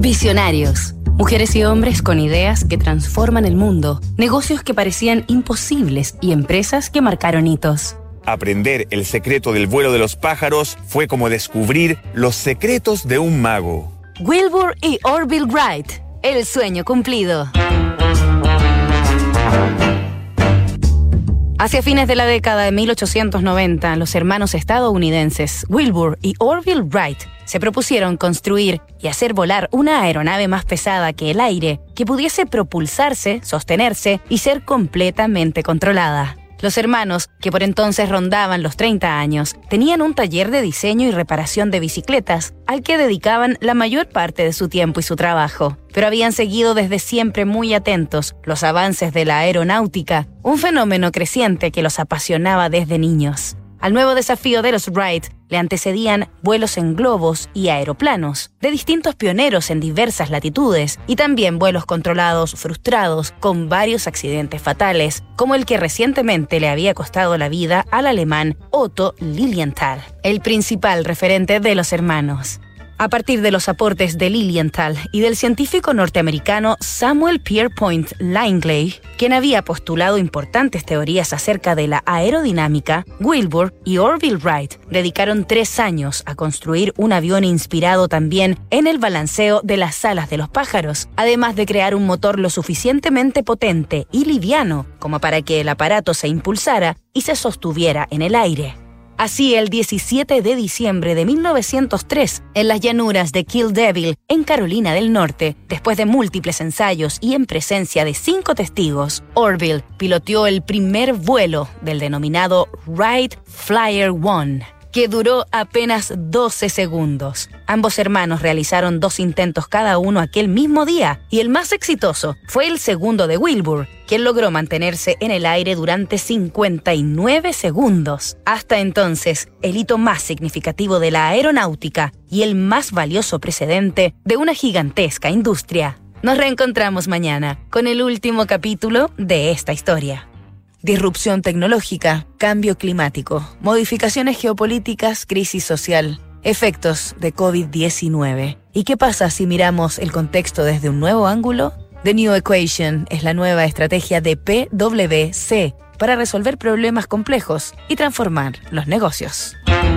Visionarios. Mujeres y hombres con ideas que transforman el mundo, negocios que parecían imposibles y empresas que marcaron hitos. Aprender el secreto del vuelo de los pájaros fue como descubrir los secretos de un mago. Wilbur y Orville Wright, el sueño cumplido. Hacia fines de la década de 1890, los hermanos estadounidenses Wilbur y Orville Wright se propusieron construir y hacer volar una aeronave más pesada que el aire, que pudiese propulsarse, sostenerse y ser completamente controlada. Los hermanos, que por entonces rondaban los 30 años, tenían un taller de diseño y reparación de bicicletas, al que dedicaban la mayor parte de su tiempo y su trabajo. Pero habían seguido desde siempre muy atentos los avances de la aeronáutica, un fenómeno creciente que los apasionaba desde niños. Al nuevo desafío de los Wright le antecedían vuelos en globos y aeroplanos, de distintos pioneros en diversas latitudes, y también vuelos controlados frustrados con varios accidentes fatales, como el que recientemente le había costado la vida al alemán Otto Lilienthal, el principal referente de los hermanos. A partir de los aportes de Lilienthal y del científico norteamericano Samuel Pierpont Langley, quien había postulado importantes teorías acerca de la aerodinámica, Wilbur y Orville Wright dedicaron 3 años a construir un avión inspirado también en el balanceo de las alas de los pájaros, además de crear un motor lo suficientemente potente y liviano como para que el aparato se impulsara y se sostuviera en el aire. Así, el 17 de diciembre de 1903, en las llanuras de Kill Devil, en Carolina del Norte, después de múltiples ensayos y en presencia de 5 testigos, Orville piloteó el primer vuelo del denominado Wright Flyer 1, que duró apenas 12 segundos. Ambos hermanos realizaron 2 intentos cada uno aquel mismo día, y el más exitoso fue el segundo de Wilbur, quien logró mantenerse en el aire durante 59 segundos. Hasta entonces, el hito más significativo de la aeronáutica y el más valioso precedente de una gigantesca industria. Nos reencontramos mañana con el último capítulo de esta historia. Disrupción tecnológica, cambio climático, modificaciones geopolíticas, crisis social, efectos de COVID-19. ¿Y qué pasa si miramos el contexto desde un nuevo ángulo? The New Equation es la nueva estrategia de PwC para resolver problemas complejos y transformar los negocios.